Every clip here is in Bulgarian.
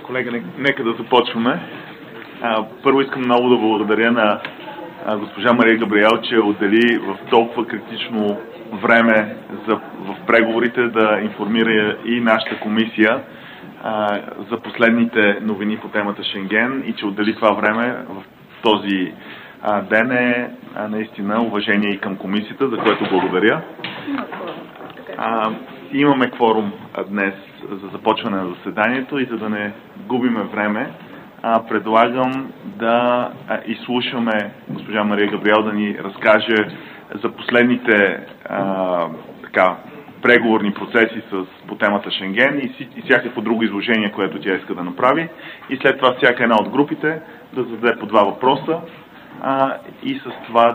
Колега, нека да започваме. Първо искам много да благодаря на госпожа Мария Габриел, че отдели в толкова критично време в преговорите да информира и нашата комисия за последните новини по темата Шенген и че отдели това време в този ден е наистина уважение и към комисията, за което благодаря. Имаме кворум днес за започване на заседанието и за да не губиме време, предлагам да изслушаме госпожа Мария Габриел да ни разкаже за последните преговорни процеси по темата Шенген и всякакво друго изложение, което тя иска да направи. И след това всяка една от групите да зададе по 2 въпроса и с това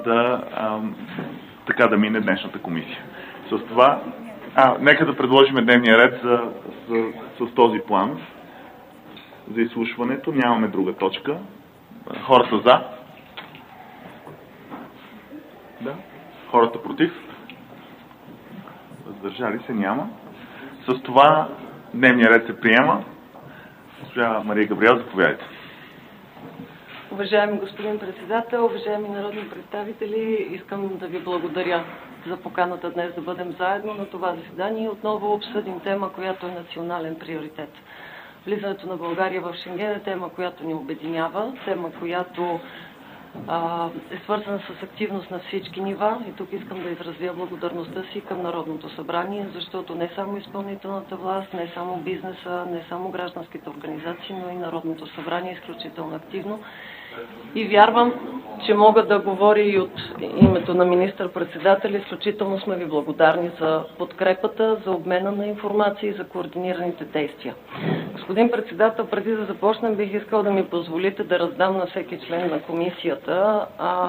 да мине днешната комисия. С това нека да предложим дневния ред с този план за изслушването. Нямаме друга точка. Хората за? Да. Хората против? Въздържали се? Няма. С това дневния ред се приема. Госпожа Мария Габриел, заповядайте. Уважаеми господин председател, уважаеми народни представители, искам да ви благодаря за поканата днес да бъдем заедно на това заседание и отново обсъдим тема, която е национален приоритет. Влизането на България в Шенген е тема, която ни обединява, тема, която е свързана с активност на всички нива и тук искам да изразя благодарността си към Народното събрание, защото не само изпълнителната власт, не само бизнеса, не само гражданските организации, но и Народното събрание е изключително активно. И вярвам, че мога да говоря и от името на министър-председателя. Изключително сме ви благодарни за подкрепата, за обмена на информация и за координираните действия. Господин председател, преди да започнем, бих искал да ми позволите да раздам на всеки член на комисията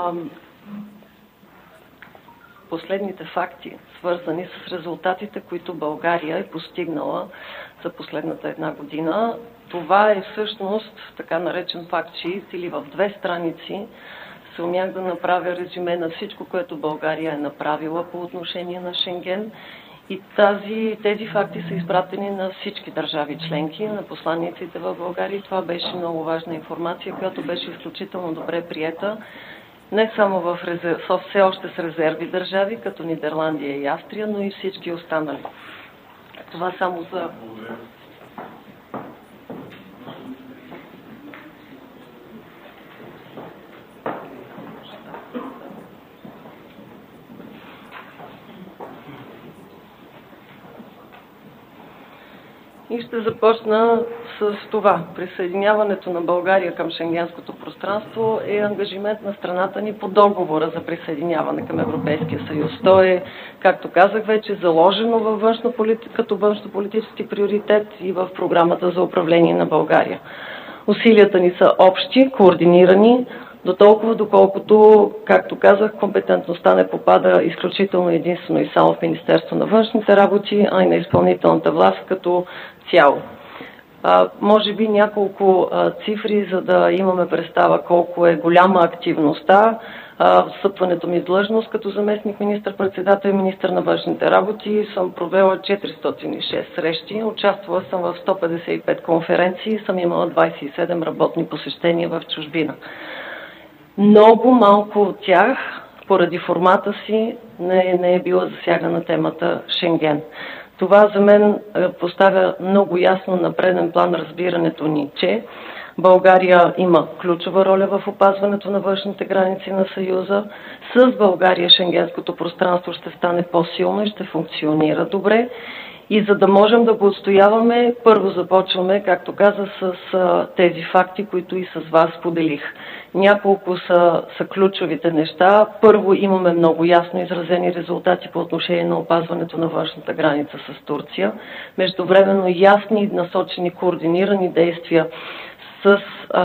последните факти, свързани с резултатите, които България е постигнала за последната 1 година. Това е всъщност така наречен факт-шит или в 2 страници се умях да направя резюме на всичко, което България е направила по отношение на Шенген. И тези факти са изпратени на всички държави членки, на посланиците в България. И това беше много важна информация, която беше изключително добре приета. Не само все още с резерви държави, като Нидерландия и Австрия, но и всички останали. Това само за... И ще започна с това. Присъединяването на България към Шенгенското пространство е ангажимент на страната ни по договора за присъединяване към Европейския съюз. То е, както казах вече, заложено като външнополитически приоритет и в програмата за управление на България. Усилията ни са общи, координирани, доколкото, както казах, компетентността не попада изключително единствено и само в Министерство на външните работи, а и на изпълнителната власт като цяло. Може би няколко цифри, за да имаме представа колко е голяма активността. Встъпването ми в длъжност като заместник министър-председател и министър на външните работи съм провела 406 срещи, участвала съм в 155 конференции, съм имала 27 работни посещения в чужбина. Много малко от тях, поради формата си, не е била засягана темата Шенген. Това за мен поставя много ясно на преден план разбирането ни, че България има ключова роля в опазването на външните граници на Съюза. С България шенгенското пространство ще стане по-силно и ще функционира добре. И за да можем да го отстояваме, първо започваме, както каза, с тези факти, които и с вас поделих. Няколко са ключовите неща. Първо, имаме много ясно изразени резултати по отношение на опазването на външната граница с Турция. Междувременно ясни, насочени, координирани действия с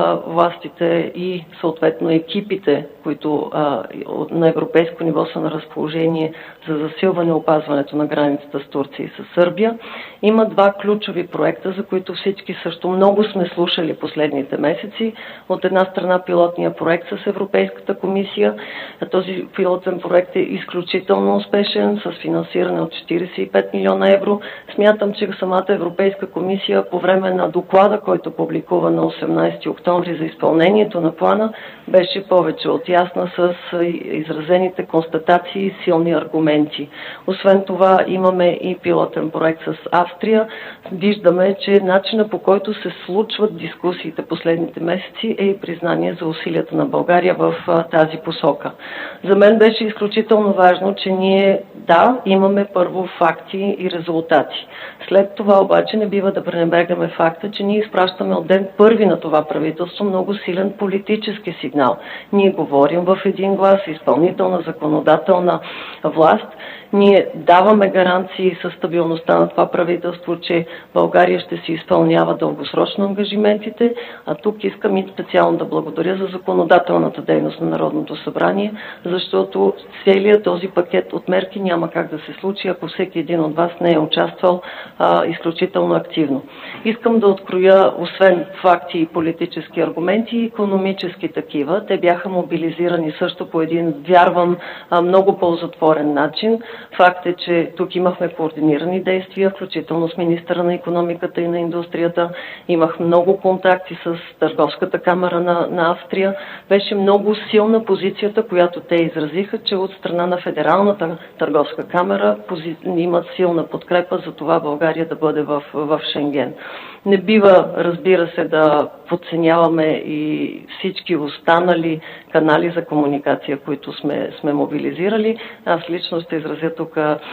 властите и съответно екипите, които на европейско ниво са на разположение за засилване опазването на границата с Турция и с Сърбия. Има два ключови проекта, за които всички също много сме слушали последните месеци. От една страна пилотния проект с Европейската комисия. Този пилотен проект е изключително успешен, с финансиране от 45 милиона евро. Смятам, че самата Европейска комисия по време на доклада, който публикува на 18 октомври за изпълнението на плана, беше повече от ясна с изразените констатации и силни аргументи. Освен това имаме и пилотен проект с Австрия. Виждаме, че начина, по който се случват дискусиите последните месеци, е и признание за усилията на България в тази посока. За мен беше изключително важно, че ние имаме първо факти и резултати. След това обаче не бива да пренебрегаме факта, че ние изпращаме от ден първи на това правителство много силен политически сигнал. Ние говорим в един глас, изпълнителна, законодателна власт. Ние даваме гаранции със стабилността на това правителство, че България ще си изпълнява дългосрочно ангажиментите, а тук искам и специално да благодаря за законодателната дейност на Народното събрание, защото целият този пакет от мерки няма как да се случи, ако всеки един от вас не е участвал изключително активно. Искам да откроя, освен факти и политически аргументи, и икономически такива. Те бяха мобилизирани също по един, вярвам, много ползотворен начин. Факт е, че тук имахме координирани действия, включително с министъра на икономиката и на индустрията. Имах много контакти с Търговската камара на Австрия. Беше много силна позицията, която те изразиха, че от страна на Федералната търговска камара имат силна подкрепа за това България да бъде в Шенген. Не бива, разбира се, да подценяваме и всички останали канали за комуникация, които сме мобилизирали. Аз лично ще изразя тук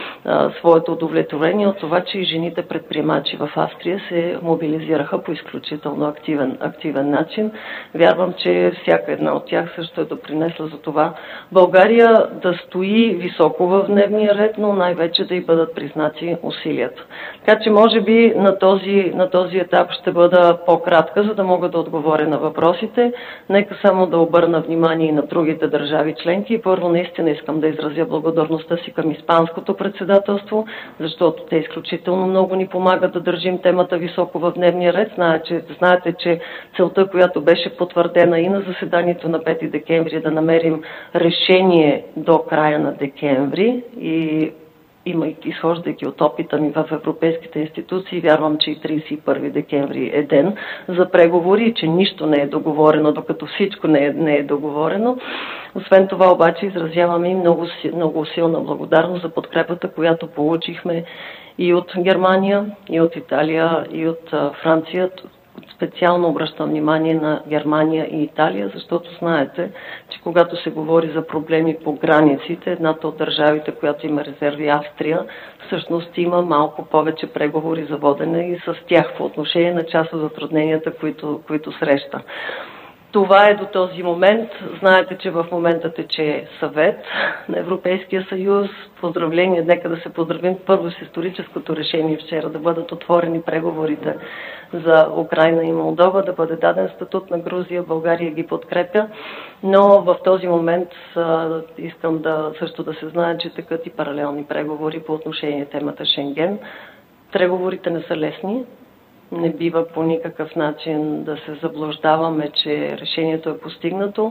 своето удовлетворение от това, че и жените предприемачи в Австрия се мобилизираха по изключително активен начин. Вярвам, че всяка една от тях също е допринесла за това България да стои високо в дневния ред, но най-вече да й бъдат признати усилията. Така че може би на този етап ще бъда по-кратка, за да мога да отговоря на въпросите. Нека само да обърна внимание и на другите държави членки. Първо, наистина искам да изразя благодарността си към Испанското председателство, защото те изключително много ни помагат да държим темата високо в дневния ред. Знаете, че целта, която беше потвърдена и на заседанието на 5 декември, е да намерим решение до края на декември и изхождайки от опита ми в европейските институции, вярвам, че и 31 декември е ден за преговори, че нищо не е договорено, докато всичко не е договорено. Освен това обаче изразяваме и много силна благодарност за подкрепата, която получихме и от Германия, и от Италия, и от Франция. Специално обръщам внимание на Германия и Италия, защото знаете, че когато се говори за проблеми по границите, едната от държавите, която има резерви, Австрия, всъщност има малко повече преговори за водене и с тях по отношение на част от затрудненията, които среща. Това е до този момент. Знаете, че в момента тече съвет на Европейския съюз. Поздравления, нека да се поздравим първо с историческото решение вчера да бъдат отворени преговорите за Украйна и Молдова, да бъде даден статут на Грузия. България ги подкрепя, но в този момент искам също да се знае, че текат и паралелни преговори по отношение темата Шенген. Преговорите не са лесни. Не бива по никакъв начин да се заблуждаваме, че решението е постигнато,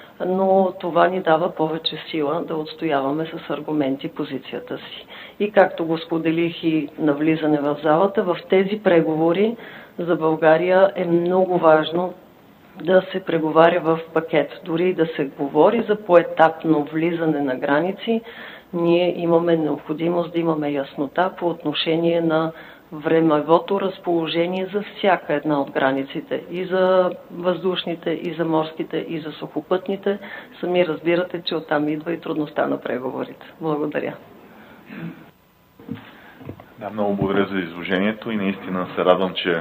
но това ни дава повече сила да отстояваме с аргументи позицията си. И както го споделих и на влизане в залата, в тези преговори за България е много важно да се преговаря в пакет. Дори да се говори за поетапно влизане на граници, ние имаме необходимост да имаме яснота по отношение на времевото разположение за всяка една от границите. И за въздушните, и за морските, и за сухопътните. Сами разбирате, че оттам идва и трудността на преговорите. Благодаря. Да, много благодаря за изложението и наистина се радвам, че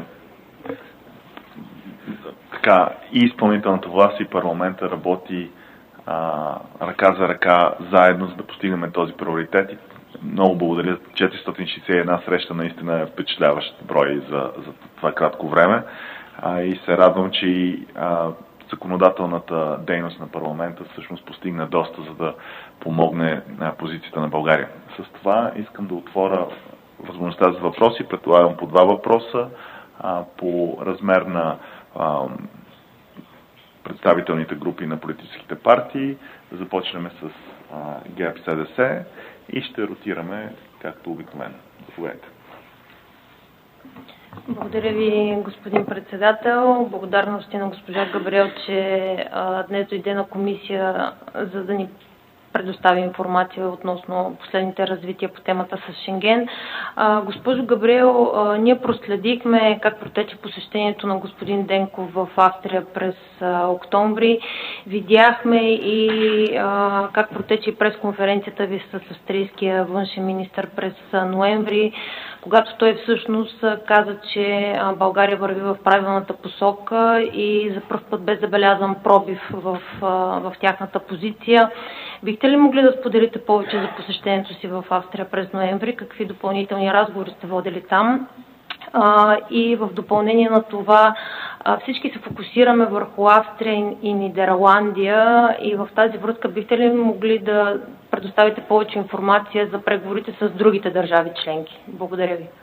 така и изпълнителната власт и парламента работи ръка за ръка заедно, за да постигнем този приоритет. Много благодаря. 461 среща наистина е впечатляващ брой за това кратко време. и се радвам, че и законодателната дейност на парламента всъщност постигна доста, за да помогне на позицията на България. С това искам да отворя възможността за въпроси. Предполагам по 2 въпроса по размер на представителните групи на политическите партии. Да започнем с ГЕРБ-СДС и ще ротираме както обикновено. Заповядайте. Благодаря ви, господин председател. Благодарности на госпожа Габриел, че днес дойде на комисия, за да ни предостави информация относно последните развития по темата с Шенген. Госпожо Габриел, ние проследихме как протече посещението на господин Денков в Австрия през октомври. Видяхме и как протече пресконференцията ви с австрийския външен министър през ноември, когато той всъщност каза, че България върви в правилната посока и за пръв път бе забелязан пробив в тяхната позиция. Бихте ли могли да споделите повече за посещението си в Австрия през ноември? Какви допълнителни разговори сте водили там? И в допълнение на това, всички се фокусираме върху Австрия и Нидерландия и в тази връзка бихте ли могли да предоставите повече информация за преговорите с другите държави членки? Благодаря ви.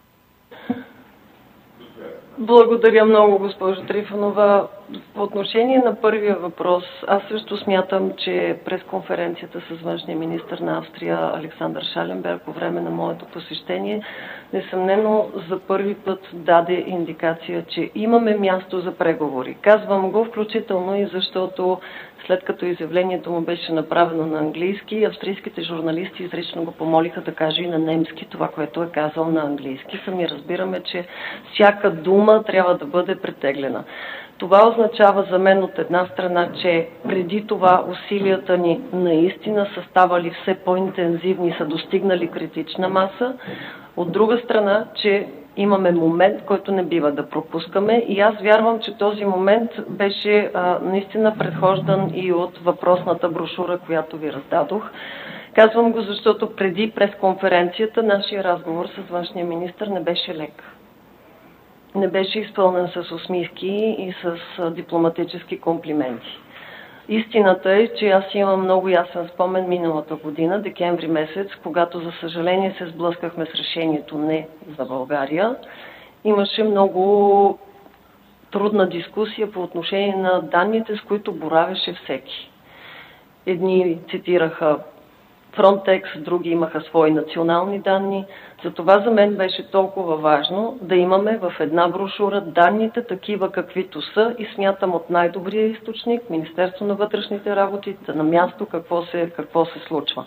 Благодаря много, госпожо Трифонова. По отношение на първия въпрос, аз също смятам, че пресконференцията с външния министър на Австрия Александър Шаленберг по време на моето посещение несъмнено за първи път даде индикация, че имаме място за преговори. Казвам го включително и защото след като изявлението му беше направено на английски, австрийските журналисти изрично го помолиха да каже и на немски това, което е казал на английски. Сами разбираме, че всяка дума трябва да бъде претеглена. Това означава за мен от една страна, че преди това усилията ни наистина са ставали все по-интензивни, са достигнали критична маса. От друга страна, че имаме момент, който не бива да пропускаме и аз вярвам, че този момент беше наистина предхождан и от въпросната брошура, която ви раздадох. Казвам го, защото преди пресконференцията нашия разговор с външния министър не беше лек. Не беше изпълнен с усмивки и с дипломатически комплименти. Истината е, че аз имам много ясен спомен миналата година, декември месец, когато за съжаление се сблъскахме с решението не за България. Имаше много трудна дискусия по отношение на данните, с които боравеше всеки. Едни цитираха Frontex, други имаха свои национални данни. Затова за мен беше толкова важно да имаме в една брошура данните такива каквито са и смятам от най-добрия източник, Министерство на вътрешните работи, на място какво се случва.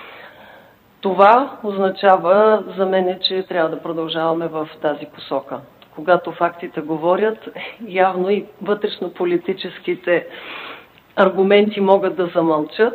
Това означава за мен, че трябва да продължаваме в тази посока. Когато фактите говорят, явно и вътрешно-политическите аргументи могат да замълчат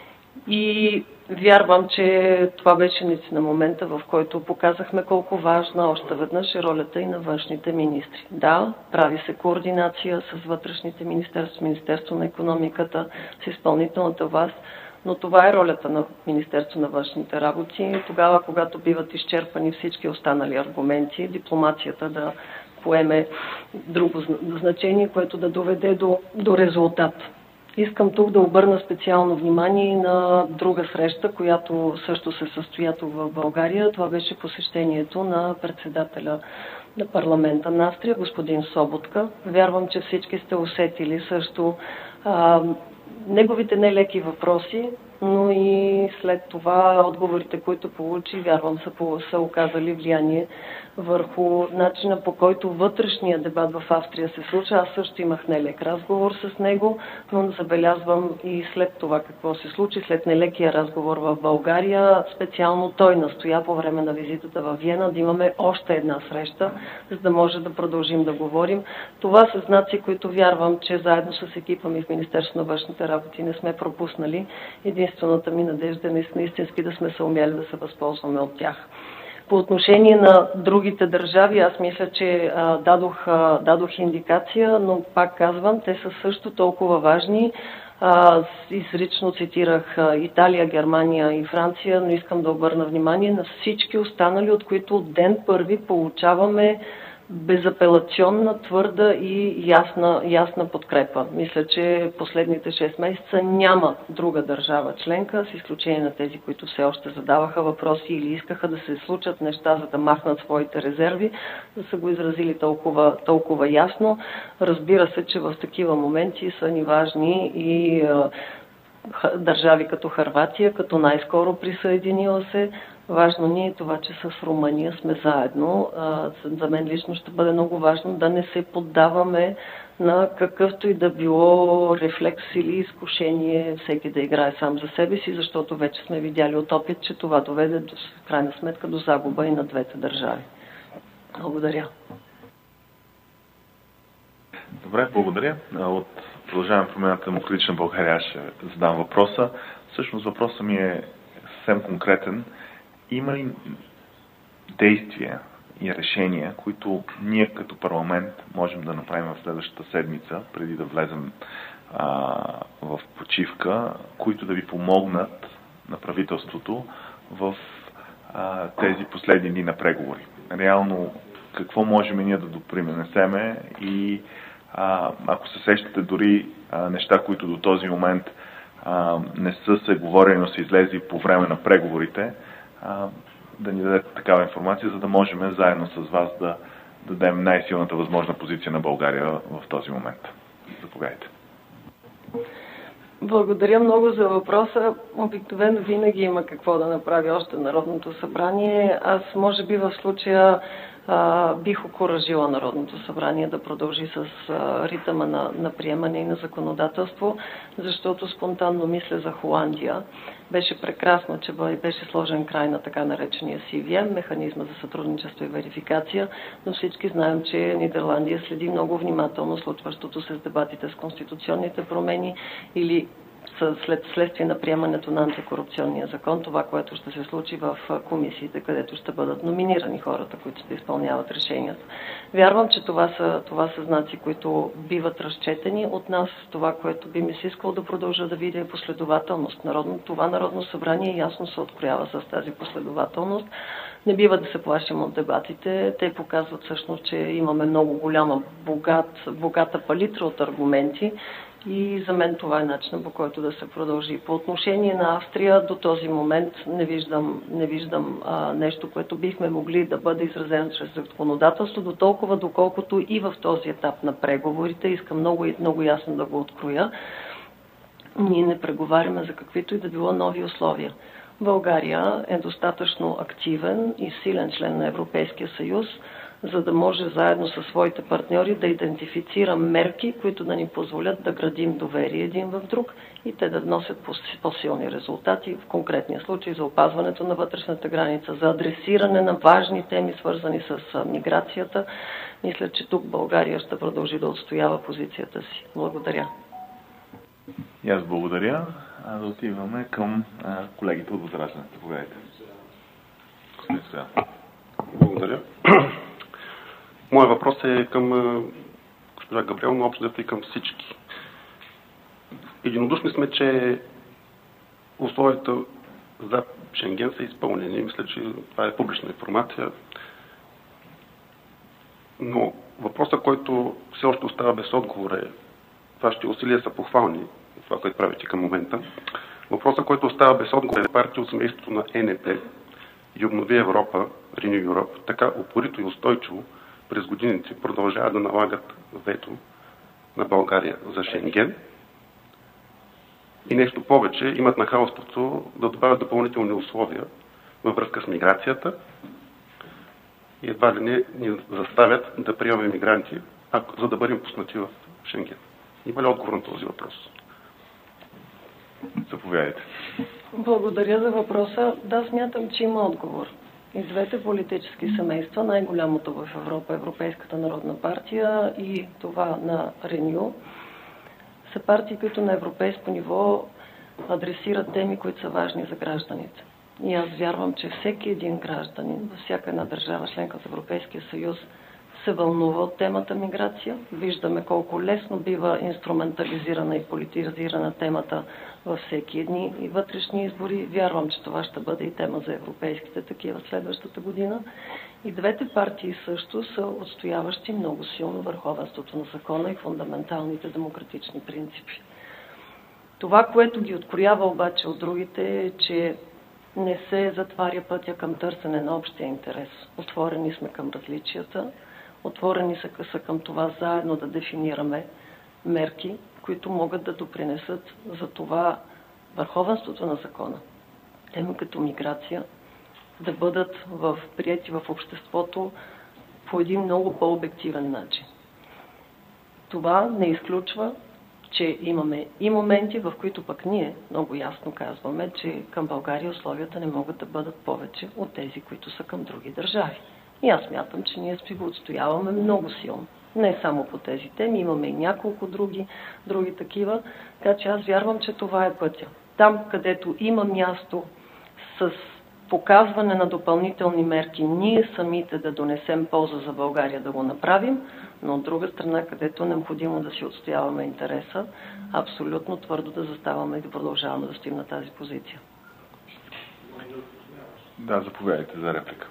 и вярвам, че това беше наистина момента, в който показахме колко важна още веднъж е ролята и на външните министри. Да, прави се координация с вътрешните министерства, Министерство на икономиката, с изпълнителната власт, но това е ролята на Министерство на външните работи. Тогава, когато биват изчерпани всички останали аргументи, дипломацията да поеме друго значение, което да доведе до резултат. Искам тук да обърна специално внимание на друга среща, която също се състоя тук в България. Това беше посещението на председателя на парламента на Австрия, господин Соботка. Вярвам, че всички сте усетили също неговите нелеки въпроси, но и след това отговорите, които получи, вярвам, са оказали влияние върху начина, по който вътрешния дебат в Австрия се случва. Аз също имах нелек разговор с него, но забелязвам и след това какво се случи, след нелекия разговор в България. Специално той настоя по време на визитата в Виена да имаме още една среща, за да може да продължим да говорим. Това са знаци, които вярвам, че заедно с екипа ми в Министерството на външните работи не сме пропуснали. Единствената ми надежда е наистински да сме се умели да се възползваме от тях. По отношение на другите държави, аз мисля, че дадох индикация, но пак казвам, те са също толкова важни. Изрично цитирах Италия, Германия и Франция, но искам да обърна внимание на всички останали, от които от ден първи получаваме безапелационна, твърда и ясна подкрепа. Мисля, че последните 6 месеца няма друга държава членка, с изключение на тези, които все още задаваха въпроси или искаха да се случат неща, за да махнат своите резерви, да са го изразили толкова ясно. Разбира се, че в такива моменти са ни важни и държави като Хърватия, като най-скоро присъединила се. Важно ни е това, че с Румъния сме заедно. За мен лично ще бъде много важно да не се поддаваме на какъвто и да било рефлекс или изкушение всеки да играе сам за себе си, защото вече сме видяли от опит, че това доведе до крайна сметка до загуба и на двете държави. Благодаря. Добре, благодаря. От Продължаваме Промяната Демократична България ще задам въпроса. Всъщност въпросът ми е съвсем конкретен. Има ли действия и решения, които ние като парламент можем да направим в следващата седмица, преди да влезем в почивка, които да ви помогнат на правителството в тези последни дни на преговори? Реално, какво можем ние да допринесеме и ако се сещате дори неща, които до този момент не са се говорили, но са излезли по време на преговорите, да ни дадете такава информация, за да можем заедно с вас да дадем най-силната възможна позиция на България в този момент. Заповядайте. Благодаря много за въпроса. Обикновено винаги има какво да направи още Народното събрание. Аз може би в случая бих окуражила Народното събрание да продължи с ритъма на приемане и на законодателство, защото спонтанно мисля за Холандия. Беше прекрасно, че беше сложен край на така наречения CVM, механизма за сътрудничество и верификация, но всички знаем, че Нидерландия следи много внимателно случващото се с дебатите с конституционните промени или следствие на приемането на антикорупционния закон, това, което ще се случи в комисиите, където ще бъдат номинирани хората, които ще изпълняват решенията. Вярвам, че това са знаци, които биват разчетени от нас. Това, което би ми се искало да продължа да видя е последователност. Това Народно събрание ясно се откроява с тази последователност. Не бива да се плашим от дебатите. Те показват всъщност, че имаме много голяма, богата палитра от аргументи. И за мен това е начинът, по който да се продължи. По отношение на Австрия, до този момент не виждам нещо, което бихме могли да бъде изразено чрез законодателство, до толкова, доколкото и в този етап на преговорите, искам много ясно да го откроя, ние не преговаряме за каквито и да било нови условия. България е достатъчно активен и силен член на Европейския съюз, за да може заедно със своите партньори да идентифицира мерки, които да ни позволят да градим доверие един в друг и те да вносят по-силни резултати, в конкретния случай за опазването на вътрешната граница, за адресиране на важни теми, свързани с миграцията. Мисля, че тук България ще продължи да отстоява позицията си. Благодаря. И аз благодаря. Да отиваме към колегите от Възраждане. Заповядайте. Благодаря. Моят въпрос е към госпожа Габриел, но общо и към всички. Единодушни сме, че условията за Шенген са изпълнени. Мисля, че това е публична информация. Но въпросът, който все още остава без отговор е, вашите усилия са похвални, това, което правите към момента. Въпросът, който остава без отговор е партия от семейството на ЕНП и Обнови Европа, Renew Europe, така упорито и устойчиво през годините продължават да налагат вето на България за Шенген. И нещо повече, имат нахалството да добавят допълнителни условия във връзка с миграцията и едва ли не ни заставят да приемаме мигранти, за да бъдем пуснати в Шенген. Има ли отговор на този въпрос? Заповядайте. Благодаря за въпроса. Да, смятам, че има отговор. И двете политически семейства, най-голямото в Европа, Европейската народна партия и това на Renew, са партии, които на европейско ниво адресират теми, които са важни за гражданите. И аз вярвам, че всеки един гражданин във всяка една държава, членка от Европейския съюз, се вълнува от темата миграция. Виждаме колко лесно бива инструментализирана и политизирана темата във всеки едни и вътрешни избори. Вярвам, че това ще бъде и тема за европейските такива следващата година. И двете партии също са отстояващи много силно върховенството на закона и фундаменталните демократични принципи. Това, което ги откроява обаче от другите, е, че не се затваря пътя към търсене на общия интерес. Отворени сме към различията, отворени са към това заедно да дефинираме мерки, които могат да допринесат за това върховенството на закона, теми като миграция, да бъдат приети в обществото по един много по-обективен начин. Това не изключва, че имаме и моменти, в които пък ние много ясно казваме, че към България условията не могат да бъдат повече от тези, които са към други държави. И аз смятам, че ние си го отстояваме много силно. Не само по тези теми, имаме и няколко други такива, така че аз вярвам, че това е пътя. Там, където има място с показване на допълнителни мерки, ние самите да донесем полза за България да го направим, но от друга страна, където е необходимо да си отстояваме интереса, абсолютно твърдо да заставаме и да продължаваме да стоим на тази позиция. Да, заповядайте за реплика.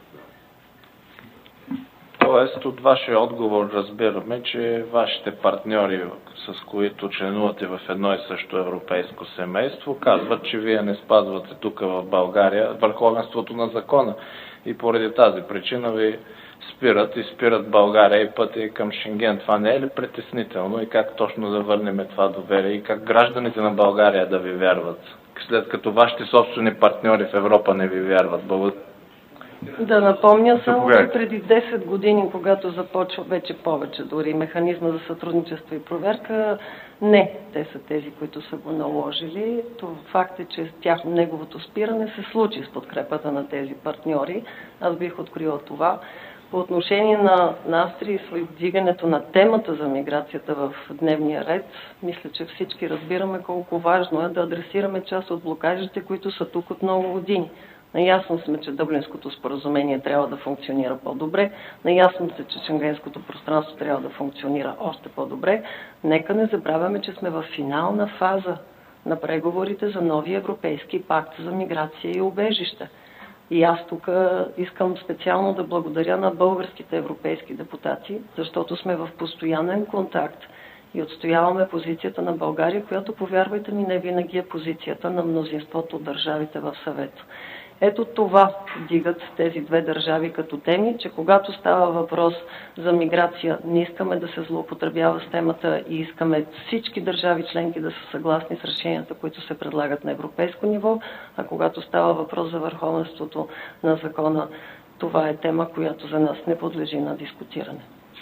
Тоест, от вашия отговор разбираме, че вашите партньори, с които членувате в едно и също европейско семейство, казват, че вие не спазвате тук в България върховенството на закона. И поради тази причина ви спират България и пътя към Шенген. Това не е ли притеснително и как точно да върнем това доверие и как гражданите на България да ви вярват, след като вашите собствени партньори в Европа не ви вярват? Благодаря. Да напомня само, че преди 10 години, когато започва вече повече дори механизма за сътрудничество и проверка, не, те са тези, които са го наложили. Това факт е, че неговото спиране се случи с подкрепата на тези партньори. Аз бих открила това. По отношение на Австрия и вдигането на темата за миграцията в дневния ред, мисля, че всички разбираме колко важно е да адресираме част от блокажите, които са тук от много години. Наясно сме, че Дъблинското споразумение трябва да функционира по-добре. Наясно сме, че Шенгенското пространство трябва да функционира още по-добре. Нека не забравяме, че сме в финална фаза на преговорите за новия европейски пакт за миграция и убежище. И аз тук искам специално да благодаря на българските европейски депутати, защото сме в постоянен контакт и отстояваме позицията на България, която, повярвайте ми, не винаги е позицията на мнозинството от държавите в съвета. Ето това вдигат тези две държави като теми, че когато става въпрос за миграция, не искаме да се злоупотребява с темата и искаме всички държави членки да са съгласни с решенията, които се предлагат на европейско ниво, а когато става въпрос за върховенството на закона, това е тема, която за нас не подлежи на дискутиране.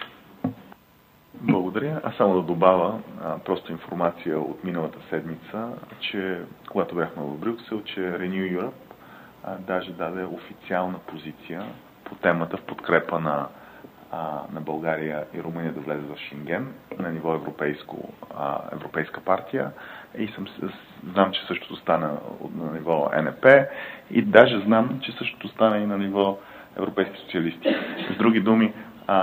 Благодаря. Аз само да добавя просто информация от миналата седмица, че когато бяхме в Брюксел, че Renew Europe даже даде официална позиция по темата в подкрепа на България и Румъния да влезе в Шенген на ниво европейска партия. И знам, че същото стана на ниво НП и даже знам, че същото стана и на ниво европейски социалисти. С други думи,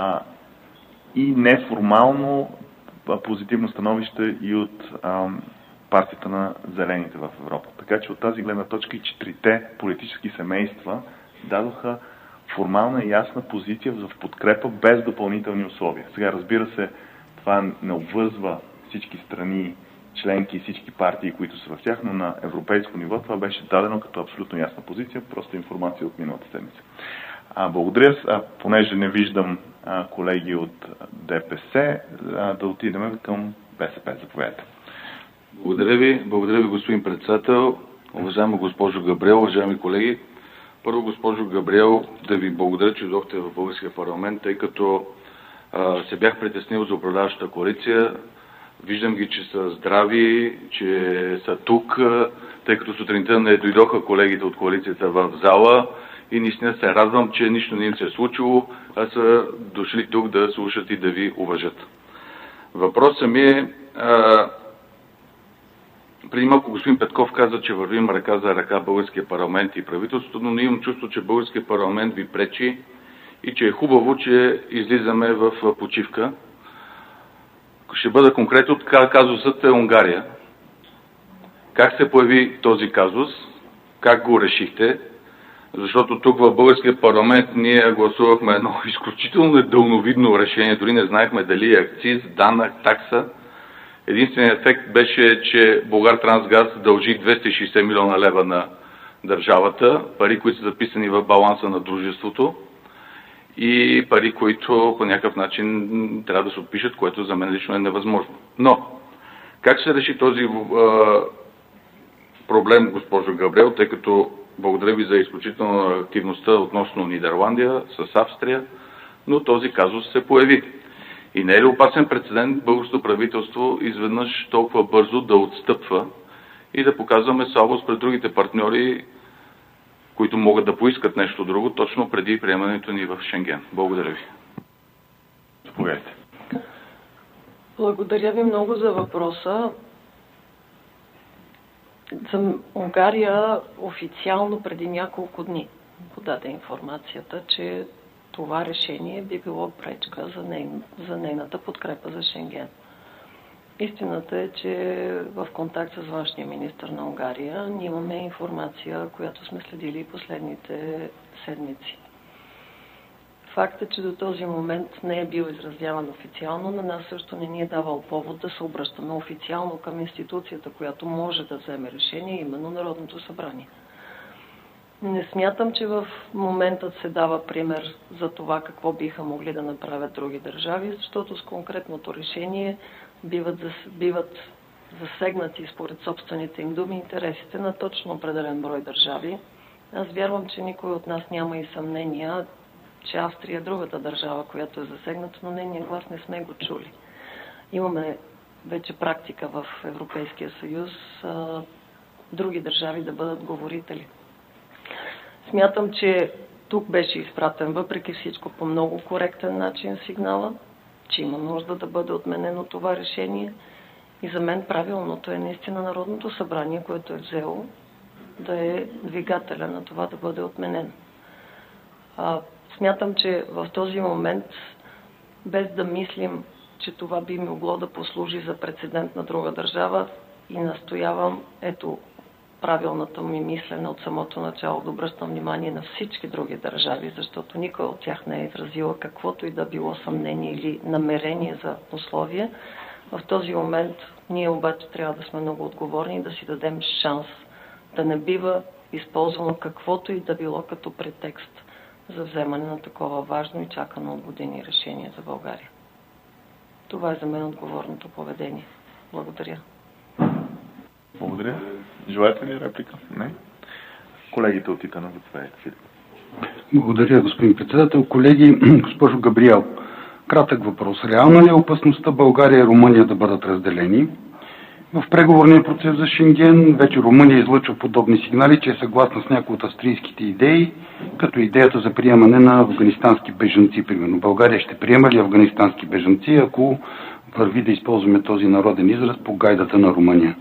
и неформално позитивно становище и от партията на зелените в Европа. Така че от тази гледна точка и четирите политически семейства дадоха формална и ясна позиция в подкрепа без допълнителни условия. Сега, разбира се, това не обвързва всички страни, членки и всички партии, които са в тях, но на европейско ниво това беше дадено като абсолютно ясна позиция, просто информация от миналата седмица. Благодаря, понеже не виждам колеги от ДПС, да отидем към БСП. Заповядайте. Благодаря ви, господин председател. Уважаема госпожо Габриел, уважаеми колеги. Първо, госпожо Габриел, да ви благодаря, че дойдохте в българския парламент, тъй като се бях притеснил за управляващата коалиция. Виждам ги, че са здрави, че са тук, тъй като сутринта не дойдоха колегите от коалицията в зала и наистина се радвам, че нищо не им се е случило, а са дошли тук да слушат и да ви уважат. Въпросът ми е, преди малко господин Петков каза, че вървим ръка за ръка българския парламент и правителството, но имам чувство, че българския парламент ви пречи и че е хубаво, че излизаме в почивка. Ще бъда конкретен, казусът е Унгария. Как се появи този казус? Как го решихте? защото тук в българския парламент ние гласувахме едно изключително недълновидно решение, дори не знаехме дали е акциз, данък, такса. Единственият ефект беше, че Булгартрансгаз дължи 260 милиона лева на държавата, пари, които са записани в баланса на дружеството и пари, които по някакъв начин трябва да се отпишат, което за мен лично е невъзможно. Но, как се реши този проблем, госпожо Габриел, тъй като благодаря ви за изключителна активността относно Нидерландия с Австрия, но този казус се появи. И не е ли опасен прецедент българското правителство изведнъж толкова бързо да отстъпва и да показваме слабост пред другите партньори, които могат да поискат нещо друго, точно преди приемането ни в Шенген? Благодаря ви. Заповядайте. Благодаря ви много за въпроса. За Унгария официално преди няколко дни подаде информацията, че това решение би било пречка за нейната подкрепа за Шенген. Истината е, че в контакт с външния министър на Унгария ние имаме информация, която сме следили последните седмици. Факт е, че до този момент не е бил изразяван официално, на нас също не ни е давал повод да се обръщаме официално към институцията, която може да вземе решение, именно Народното събрание. Не смятам, че в моментът се дава пример за това какво биха могли да направят други държави, защото с конкретното решение биват засегнати според собствените им думи интересите на точно определен брой държави. Аз вярвам, че никой от нас няма и съмнения, че Австрия е другата държава, която е засегната, но нейния глас не сме го чули. Имаме вече практика в Европейския съюз други държави да бъдат говорители. Смятам, че тук беше изпратен въпреки всичко по много коректен начин сигнала, че има нужда да бъде отменено това решение и за мен правилното е наистина Народното събрание, което е взело да е двигателя на това да бъде отменено. Смятам, че в този момент, без да мислим, че това би могло да послужи за прецедент на друга държава, и настоявам, ето правилната ми мислене от самото начало да обръщам внимание на всички други държави, защото никой от тях не е изразила каквото и да било съмнение или намерение за условие. В този момент ние обаче трябва да сме много отговорни и да си дадем шанс да не бива използвано каквото и да било като претекст за вземане на такова важно и чакано от години решение за България. Това е за мен отговорното поведение. Благодаря. Благодаря. Желаете ли реплика? Не. Колегите от ИТН, заповядайте. Благодаря, господин председател. Колеги, госпожо Габриел, кратък въпрос. Реална ли е опасността България и Румъния да бъдат разделени? В преговорния процес за Шенген вече Румъния излъчва подобни сигнали, че е съгласна с някои от австрийските идеи, като идеята за приемане на афганистански бежанци, примерно. България ще приема ли афганистански бежанци, ако върви да използваме този народен израз по гайдата на Румъния?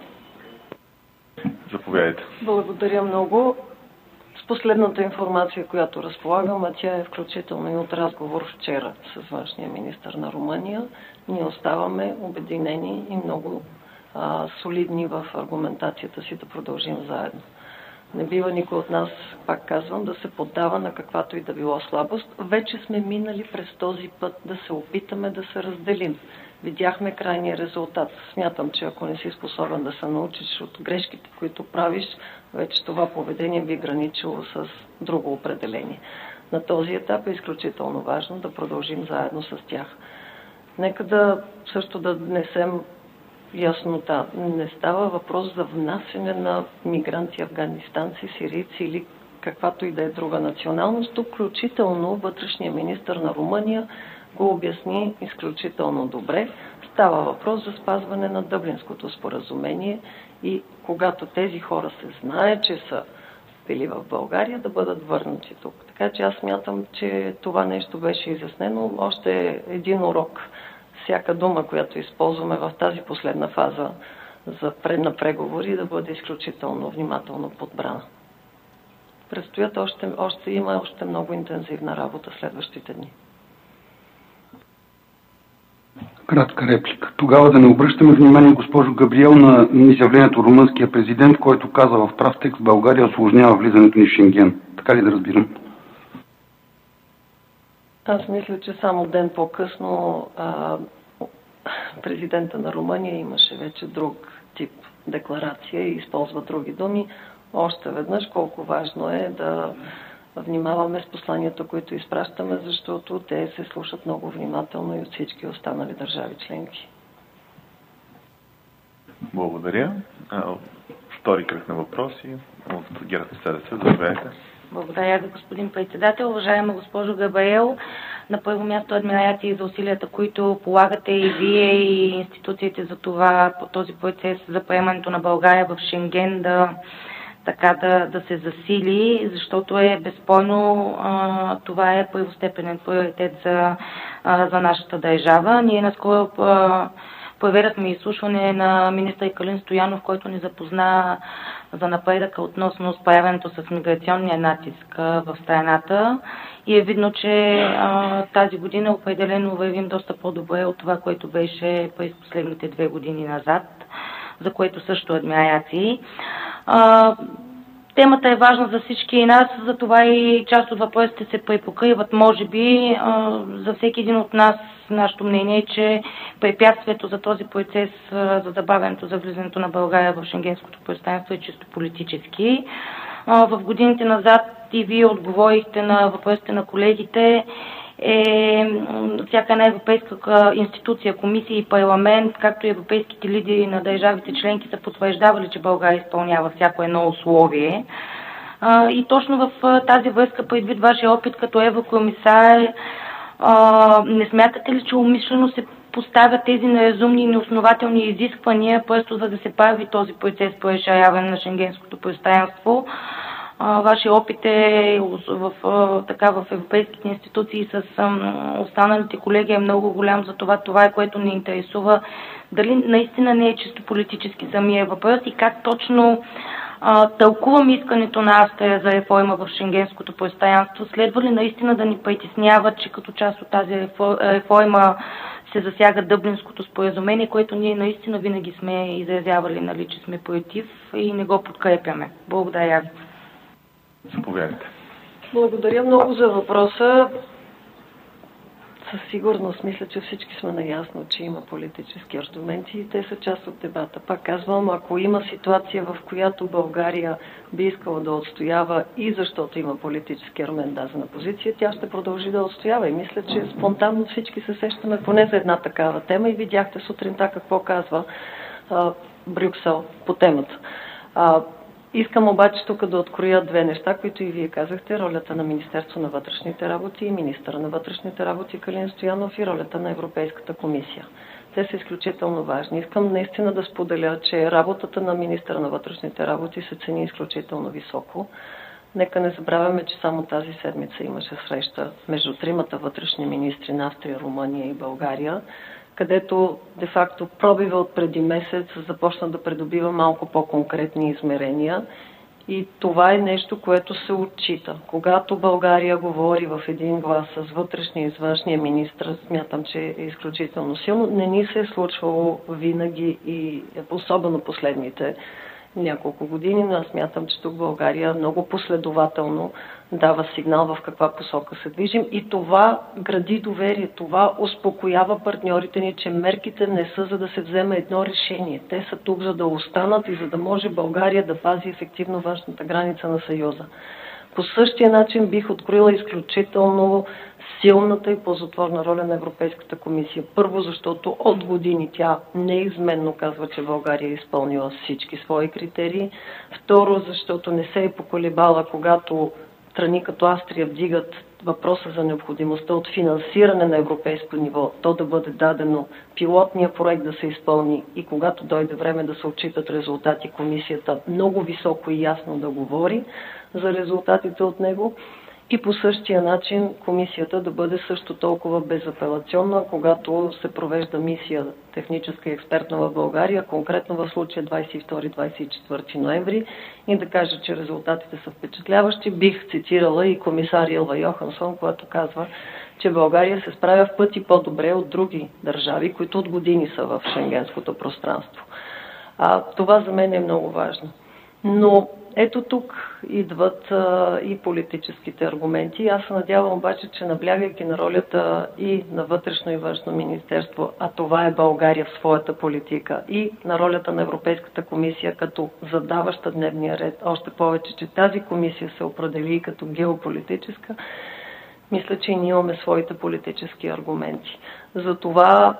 Заповядайте. Благодаря много. С последната информация, която разполагам, а тя е включително и от разговор вчера с външния министър на Румъния, ние оставаме обединени и много солидни в аргументацията си да продължим заедно. Не бива никой от нас, пак казвам, да се поддава на каквато и да било слабост. Вече сме минали през този път да се опитаме да се разделим. Видяхме крайния резултат. Смятам, че ако не си способен да се научиш от грешките, които правиш, вече това поведение би граничило с друго определение. На този етап е изключително важно да продължим заедно с тях. Нека също да внесем яснота. Не става въпрос за внасяне на мигранти, афганистанци, сирийци или каквато и да е друга националност. Тук включително вътрешния министър на Румъния го обясни изключително добре. Става въпрос за спазване на Дъблинското споразумение и когато тези хора се знае, че са били в България, да бъдат върнати тук. Така че аз смятам, че това нещо беше изяснено. Още един урок. Всяка дума, която използваме в тази последна фаза на преговори, да бъде изключително внимателно подбрана. Предстоят има още много интензивна работа следващите дни. Кратка реплика. Тогава да не обръщаме внимание, госпожо Габриел, на изявлението румънския президент, който каза в прав текст: България осложнява влизането ни в Шенген. Така ли да разбирам? Аз мисля, че само ден по-късно президента на Румъния имаше вече друг тип декларация и използва други думи. Още веднъж колко важно е да внимаваме с посланията, които изпращаме, защото те се слушат много внимателно и от всички останали държави членки. Благодаря. Втори кръг на въпроси от ГЕРБ-СДС. Заповядайте. Благодаря ви, господин председател. Уважаема госпожо Габриел, на първо място адмирации за усилията, които полагате и вие, и институциите за това, по този процес за приемането на България в Шенген да се засили, защото е безспорно това е първостепенен приоритет за нашата държава. Ние наскоро проведахме изслушване на министър Калин Стоянов, който ни запозна за напредъка относно справянето с миграционния натиск в страната. И е видно, че тази година определено вървим доста по-добре от това, което беше през последните 2 години назад, за което също адмирации. Темата е важна за всички нас, затова и част от въпросите се препокриват. Може би за всеки един от нас, нашето мнение е, че препятствието за този процес, за забавянето за влизането на България в шенгенското пространство е чисто политически. В годините назад и вие отговорихте на въпросите на колегите, всяка една европейска институция, комисия и парламент, както и европейските лидери на държавите членки са потвърждавали, че България изпълнява всяко едно условие. И точно в тази връзка, предвид вашия опит като еврокомисар, не смятате ли, че умишлено се поставят тези неразумни и неоснователни изисквания, просто за да се прави този процес по разширяване на шенгенското пространство? Вашия опит е в европейските институции с останалите колеги е много голям, за това е което ни интересува. Дали наистина не е чисто политически самия въпрос и как точно тълкувам искането на Австрия за реформа в шенгенското пространство? Следва ли наистина да ни притеснява, че като част от тази реформа се засяга Дъблинското споразумение, което ние наистина винаги сме изразявали, че сме против и не го подкрепяме? Благодаря ви. Заповядайте. Благодаря много за въпроса. Със сигурност мисля, че всички сме наясно, че има политически аргументи и те са част от дебата. Пак казвам, ако има ситуация, в която България би искала да отстоява и защото има политически аргумент дадена позиция, тя ще продължи да отстоява. И мисля, че спонтанно всички се сещаме поне за една такава тема и видяхте сутринта какво казва Брюксел по темата. Искам обаче тук да откроя 2 неща, които и вие казахте. Ролята на Министерство на вътрешните работи и министъра на вътрешните работи Калин Стоянов и ролята на Европейската комисия. Те са изключително важни. Искам наистина да споделя, че работата на министъра на вътрешните работи се цени изключително високо. Нека не забравяме, че само тази седмица имаше среща между 3 вътрешни министри на Австрия, Румъния и България, където де-факто пробива от преди месец започна да придобива малко по-конкретни измерения. И това е нещо, което се отчита. Когато България говори в един глас с вътрешния и с външния министр, смятам, че е изключително силно. Не ни се е случвало винаги и особено последните няколко години, но аз смятам, че тук България много последователно дава сигнал в каква посока се движим и това гради доверие, това успокоява партньорите ни, че мерките не са за да се вземе едно решение. Те са тук за да останат и за да може България да пази ефективно външната граница на Съюза. По същия начин бих откроила изключително силната и ползотворна роля на Европейската комисия. Първо, защото от години тя неизменно казва, че България е изпълнила всички свои критерии. Второ, защото не се е поколебала, когато страни като Австрия вдигат въпроса за необходимостта от финансиране на европейско ниво, то да бъде дадено, пилотния проект да се изпълни и когато дойде време да се отчитат резултати, комисията много високо и ясно да говори за резултатите от него. И по същия начин комисията да бъде също толкова безапелационна, когато се провежда мисия техническа и експертна в България, конкретно в случая 22-24 ноември, и да каже, че резултатите са впечатляващи. Бих цитирала и комисар Илва Йохансон, която казва, че България се справя в пъти по-добре от други държави, които от години са в шенгенското пространство. Това за мен е много важно. Но ето тук идват и политическите аргументи. Аз се надявам обаче, че наблягайки на ролята и на вътрешно и външно министерство, а това е България в своята политика, и на ролята на Европейската комисия като задаваща дневния ред, още повече, че тази комисия се определи като геополитическа, мисля, че и ние имаме своите политически аргументи. Затова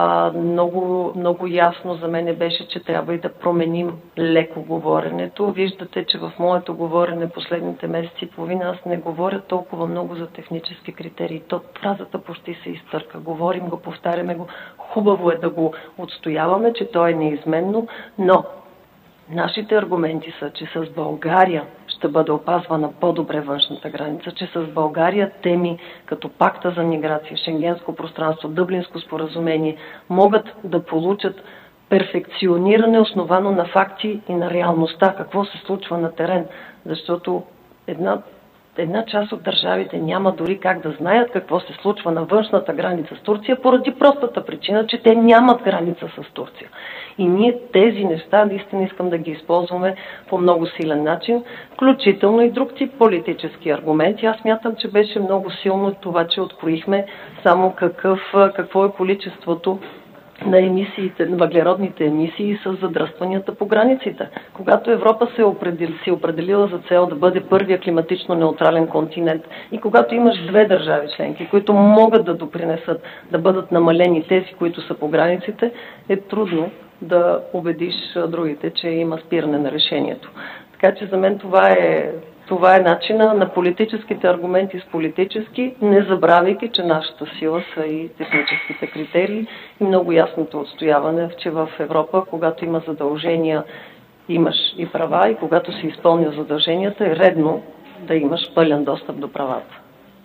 много ясно за мен беше, че трябва и да променим леко говоренето. Виждате, че в моето говорене последните месеци и половина аз не говоря толкова много за технически критерии. Фразата почти се изтърка. Говорим го, повтаряме го. Хубаво е да го отстояваме, че то е неизменно, но нашите аргументи са, че с България ще бъде опазвана по-добре външната граница, че с България теми като пакта за миграция, шенгенско пространство, Дъблинско споразумение могат да получат перфекциониране, основано на факти и на реалността, какво се случва на терен. Защото една част от държавите няма дори как да знаят какво се случва на външната граница с Турция, поради простата причина, че те нямат граница с Турция. И ние тези неща наистина искам да ги използваме по много силен начин, включително и друг тип политически аргументи. Аз смятам, че беше много силно това, че откроихме само какво е количеството на емисиите, на въглеродните емисии с задръстванията по границите. Когато Европа се определила за цел да бъде първия климатично неутрален континент и когато имаш две държави членки, които могат да допринесат да бъдат намалени тези, които са по границите, е трудно да убедиш другите, че има спиране на решението. Така че за мен това е начина на политическите аргументи с политически, не забравяйки, че нашата сила са и техническите критерии и много ясното отстояване, че в Европа, когато има задължения, имаш и права, и когато си изпълнил задълженията, е редно да имаш пълен достъп до правата.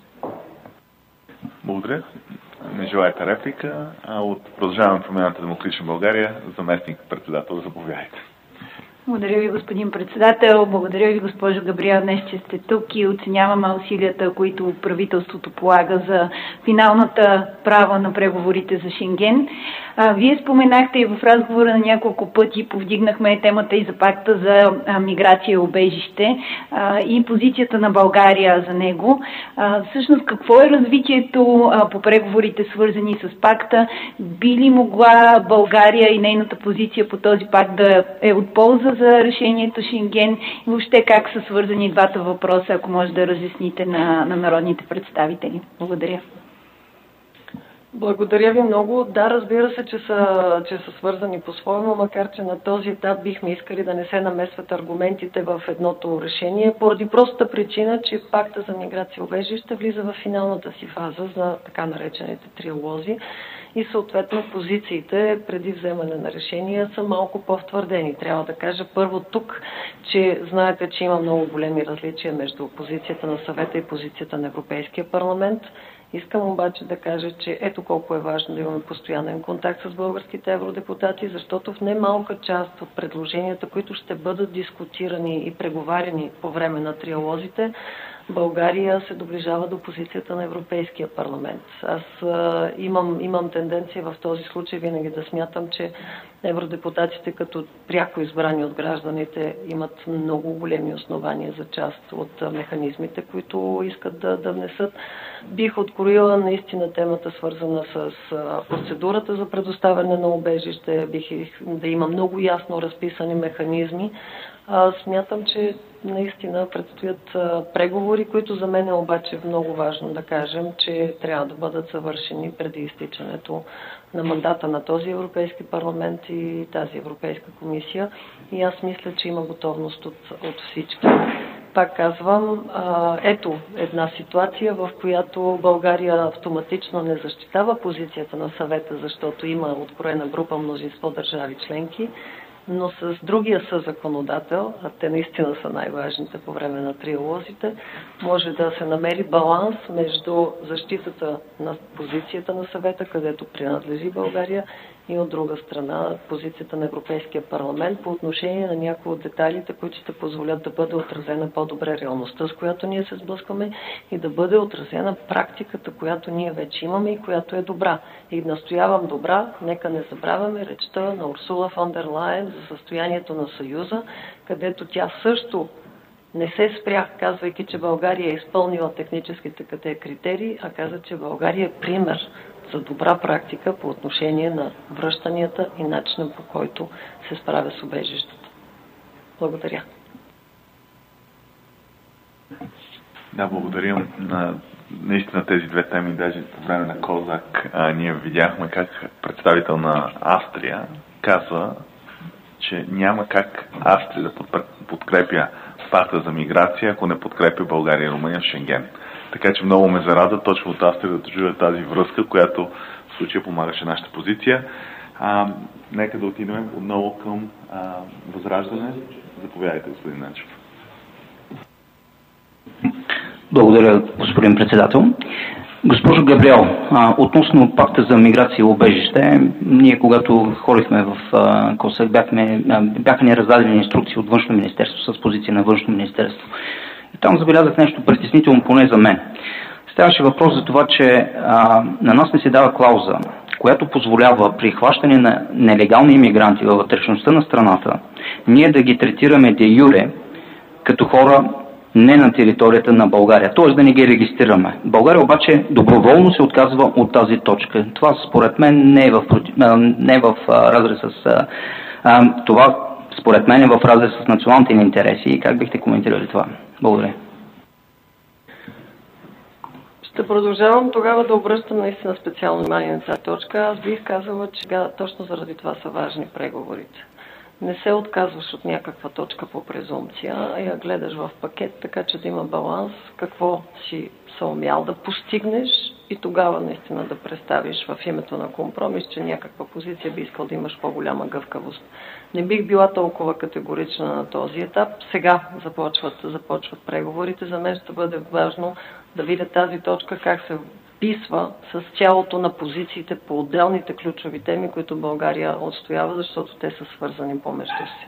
Благодаря. Не желаете реплика. От Продължаваме Промяната Демократична България, заместник председател, заповядайте. Благодаря ви, господин председател. Благодаря ви, госпожо Габриел, днес, че сте тук и оценяваме усилията, които правителството полага за финалната права на преговорите за Шенген. Вие споменахте и в разговора на няколко пъти повдигнахме темата и за пакта за миграция и убежище и позицията на България за него. Всъщност, какво е развитието по преговорите, свързани с пакта? Би ли могла България и нейната позиция по този пакт да е от полза за решението Шенген и въобще как са свързани двата въпроса, ако може да разясните на народните представители? Благодаря. Благодаря ви много. Да, разбира се, че са свързани по-своему, макар че на този етап бихме искали да не се намесват аргументите в едното решение, поради простата причина, че пакта за миграция и убежище влиза в финалната си фаза за така наречените триалози и съответно позициите преди вземане на решения са малко по-втвърдени. Трябва да кажа първо тук, че знаете, че има много големи различия между позицията на Съвета и позицията на Европейския парламент. Искам обаче да кажа, че ето колко е важно да имаме постоянен контакт с българските евродепутати, защото в немалка част от предложенията, които ще бъдат дискутирани и преговаряни по време на триалозите, България се доближава до позицията на Европейския парламент. Аз имам тенденция в този случай винаги да смятам, че евродепутатите като пряко избрани от гражданите имат много големи основания за част от механизмите, които искат да внесат. Бих откроила наистина темата, свързана с процедурата за предоставяне на убежище. Бих да има много ясно разписани механизми. Смятам, че наистина предстоят преговори, които за мен е обаче много важно да кажем, че трябва да бъдат завършени преди изтичането на мандата на този Европейски парламент и тази Европейска комисия. И аз мисля, че има готовност от всички. Пак казвам, ето една ситуация, в която България автоматично не защитава позицията на Съвета, защото има откроена група мнозинство държави членки, но с другия съзаконодател, а те наистина са най-важните по време на триалозите, може да се намери баланс между защитата на позицията на Съвета, където принадлежи България, и от друга страна позицията на Европейския парламент по отношение на някои от детайлите, които ще позволят да бъде отразена по-добре реалността, с която ние се сблъскваме и да бъде отразена практиката, която ние вече имаме и която е добра. И настоявам добра, нека не забравяме речта на Урсула фон дер Лайен за състоянието на Съюза, където тя също не се спря, казвайки, че България е изпълнила техническите критерии, а каза, че България е пример за добра практика по отношение на връщанията и начина, по който се справя с убежищата. Благодаря. Да, благодаря. Наистина тези две теми, даже по време на Козак, ние видяхме как представител на Австрия казва, че няма как Австрия да подкрепя пакта за миграция, ако не подкрепя България и Румъния в Шенген. Така че много ме зарада точно от Австрия да чуя тази връзка, която в случая помагаше нашата позиция. Нека да отидем отново към Възраждане. Заповядайте, господин Начев. Благодаря, господин председател. Госпожо Габриел, относно пакта за миграция и убежище, ние когато ходихме в КОСАК, бяха ни раздадени инструкции от Външно министерство с позиция на Външно министерство. И там забелязах нещо притеснително, поне за мен. Ставаше въпрос за това, че на нас не се дава клауза, която позволява при хващане на нелегални имигранти във вътрешността на страната, ние да ги третираме де юре като хора не на територията на България, т.е. да не ги регистрираме. България обаче доброволно се отказва от тази точка. Това според мен не е в разрез с това, според мен е в разрез с националните ни интереси. Как бихте коментирали това? Благодаря. Ще продължавам тогава да обръщам наистина специално внимание на тази точка. Аз бих казала, че точно заради това са важни преговорите. Не се отказваш от някаква точка по презумпция, а я гледаш в пакет, така че да има баланс, какво си съумял да постигнеш и тогава наистина да представиш в името на компромис, че някаква позиция би искал да имаш по-голяма гъвкавост. Не бих била толкова категорична на този етап. Сега започват преговорите. За мен ще бъде важно да видя тази точка как се вписва с цялото на позициите по отделните ключови теми, които България отстоява, защото те са свързани помежду си.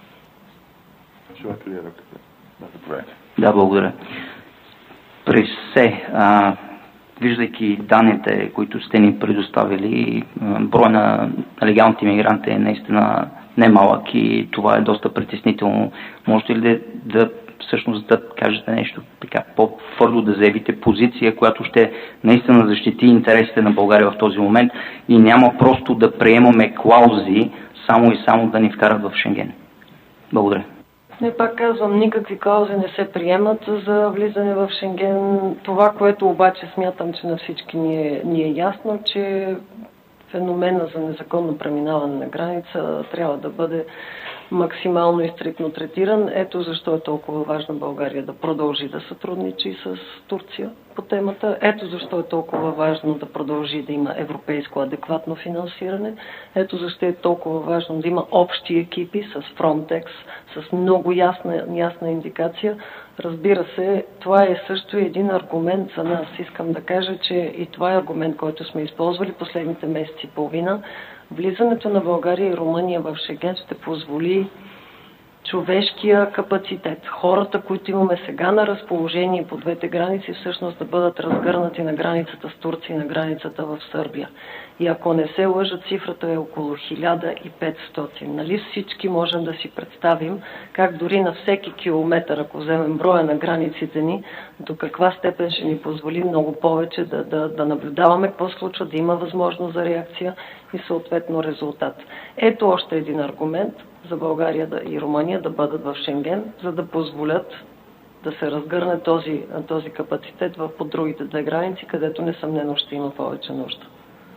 Да, благодаря. При все, виждайки данните, които сте ни предоставили, брой на легалните имигранти е наистина немалък и това е доста притеснително. Можете ли всъщност да кажете нещо така по-твърдо, да заявите позиция, която ще наистина защити интересите на България в този момент и няма просто да приемаме клаузи само и само да ни вкарат в Шенген? Благодаря. Не, пак казвам, никакви клаузи не се приемат за влизане в Шенген. Това, което обаче смятам, че на всички ни е ясно, че феномена за незаконно преминаване на граница трябва да бъде максимално и стриктно третиран. Ето защо е толкова важно България да продължи да сътрудничи с Турция по темата. Ето защо е толкова важно да продължи да има европейско адекватно финансиране. Ето защо е толкова важно да има общи екипи с Frontex, с много ясна индикация. Разбира се, това е също един аргумент за нас. Искам да кажа, че и това е аргумент, който сме използвали последните месеци и половина. Влизането на България и Румъния в Шенген ще позволи човешкия капацитет, хората, които имаме сега на разположение по двете граници, всъщност да бъдат разгърнати на границата с Турция и на границата в Сърбия. И ако не се лъжа, цифрата е около 1500. Нали всички можем да си представим как дори на всеки километър, ако вземем броя на границите ни, до каква степен ще ни позволи много повече да наблюдаваме какво случва, да има възможност за реакция и съответно резултат. Ето още един аргумент за България и Румъния да бъдат в Шенген, за да позволят да се разгърне този капацитет по другите две граници, където несъмнено ще има повече нужда.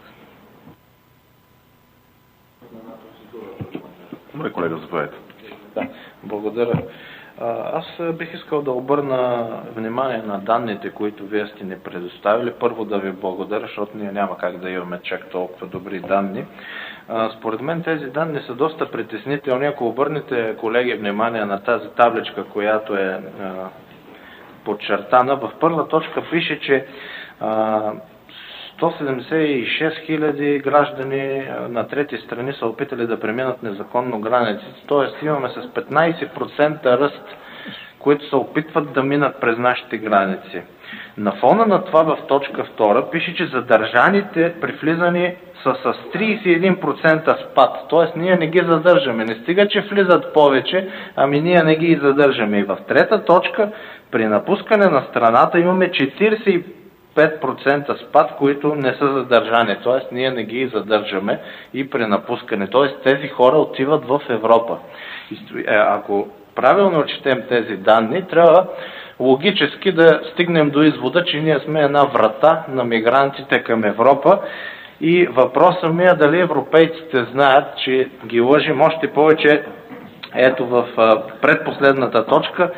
Колега, заповядайте. Да, благодаря. Аз бих искал да обърна внимание на данните, които вие сте ни предоставили. Първо да ви благодаря, защото ние няма как да имаме чак толкова добри данни. Според мен тези данни са доста притеснителни. Ако обърнете, колеги, внимание на тази табличка, която е подчертана, в първа точка пише, че 176 000 граждани на трети страни са опитали да преминат незаконно границите, т.е. имаме с 15% ръст, които се опитват да минат през нашите граници. На фона на това в точка 2 пише, че задържаните при влизане са с 31% спад. Т.е. ние не ги задържаме. Не стига, че влизат повече, ами ние не ги задържаме. И в трета точка, при напускане на страната имаме 45% спад, които не са задържани. Т.е. ние не ги задържаме и при напускане. Т.е. тези хора отиват в Европа. Ако правилно четем тези данни, трябва логически да стигнем до извода, че ние сме една врата на мигрантите към Европа. И въпросът ми е дали европейците знаят, че ги лъжим още повече. Ето в предпоследната точка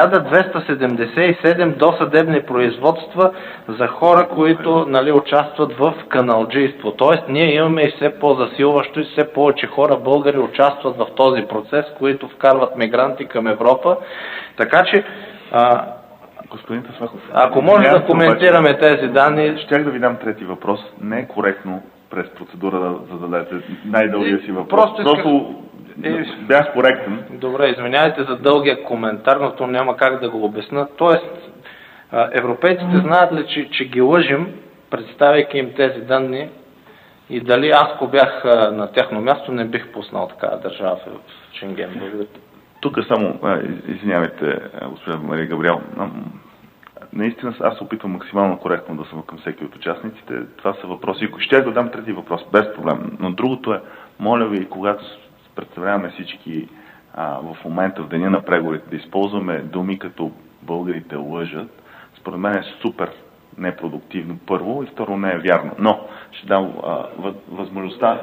1277 досъдебни производства за хора, които участват в каналджийство. Тоест ние имаме и все по-засилващо и все повече хора, българи, участват в този процес, които вкарват мигранти към Европа. Така че господин Таслаков, ако може да коментираме тези данни. Щях да ви дам трети въпрос. Не е коректно през процедура да зададете най-дългия си въпрос. Просто бях коректен. Добре, извинявайте за дългия коментар, но то няма как да го обясна. Тоест, европейците знаят ли, че ги лъжим, представяйки им тези данни, и дали аз, ако бях на тяхно място, не бих пуснал такава държава в Шенген? Благодаря. Тук само, извинявайте, госпожа Мария Габриел, наистина аз се опитвам максимално коректно да съм към всеки от участниците. Това са въпроси. Ще да дам трети въпрос, без проблем. Но другото е, моля ви, когато представляваме всички в момента, в деня на преговорите, да използваме думи като българите лъжат, според мен е супер непродуктивно, първо, и второ не е вярно. Но ще дам възможността.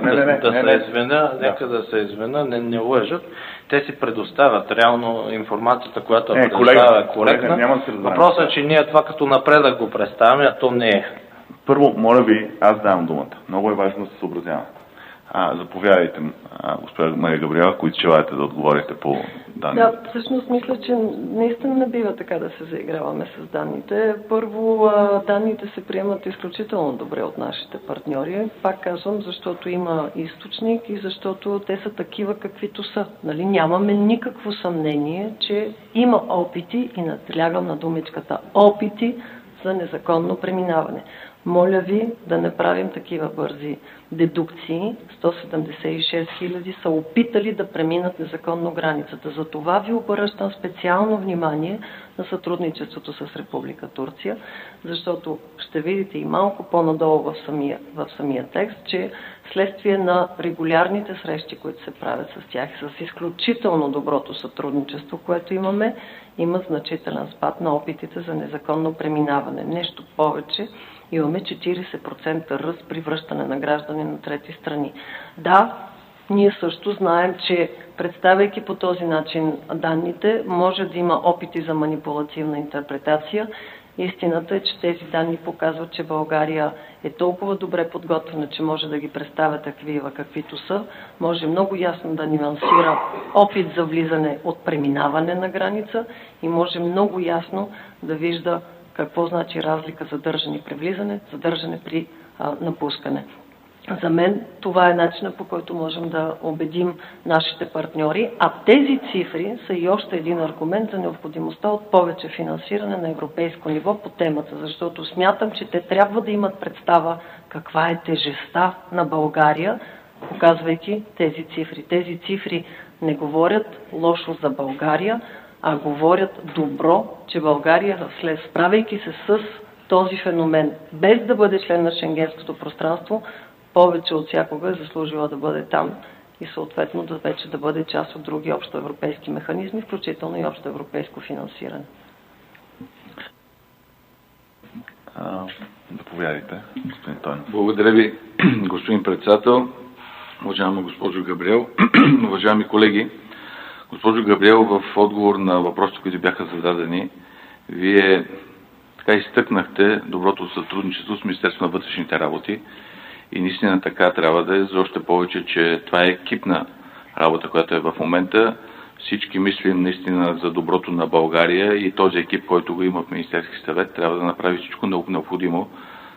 Нека да се извина, не лъжат. Те си предоставят реално информацията, която предоставя е коректна. Въпросът е, че ние това като напредък го представяме, а то не е. Първо, моля ви, аз давам думата. Много е важно да се съобразяваме. Заповядайте, госпожа Мария Габриела, които желаете да отговорите по данните. Да, всъщност мисля, че наистина не бива така да се заиграваме с данните. Първо, данните се приемат изключително добре от нашите партньори. Пак казвам, защото има източник и защото те са такива каквито са. Нали? Нямаме никакво съмнение, че има опити, и надлягам на думичката опити, за незаконно преминаване. Моля ви да не правим такива бързи дедукции. 176 000 са опитали да преминат незаконно границата. За това ви обръщам специално внимание на сътрудничеството с Република Турция, защото ще видите и малко по-надолу в самия текст, че следствие на регулярните срещи, които се правят с тях, с изключително доброто сътрудничество, което имаме, има значителен спад на опитите за незаконно преминаване. Нещо повече, имаме 40% ръст при връщане на граждани на трети страни. Да, ние също знаем, че представяйки по този начин данните, може да има опити за манипулативна интерпретация. Истината е, че тези данни показват, че България е толкова добре подготвена, че може да ги представя такива каквито са. Може много ясно да нюансира опит за влизане от преминаване на граница и може много ясно да вижда какво значи разлика задържане при влизане, задържане при напускане. За мен това е начинът, по който можем да убедим нашите партньори, а тези цифри са и още един аргумент за необходимостта от повече финансиране на европейско ниво по темата, защото смятам, че те трябва да имат представа каква е тежестта на България, показвайки тези цифри. Тези цифри не говорят лошо за България, а говорят добро, че България, справяйки се с този феномен, без да бъде член на Шенгенското пространство, повече от всякога е заслужила да бъде там и съответно вече да бъде част от други общоевропейски механизми, включително и общоевропейско финансиране. Заповядайте, господин Тойнов. Благодаря ви, господин председател, уважаема госпожо Габриел, уважаеми колеги. Госпожо Габриел, в отговор на въпросите, които бяха зададени, вие така изтъкнахте доброто сътрудничество с Министерството на вътрешните работи и наистина така трябва да е, за още повече, че това е екипна работа, която е в момента. Всички мислим наистина за доброто на България и този екип, който го има в Министерски съвет, трябва да направи всичко необходимо,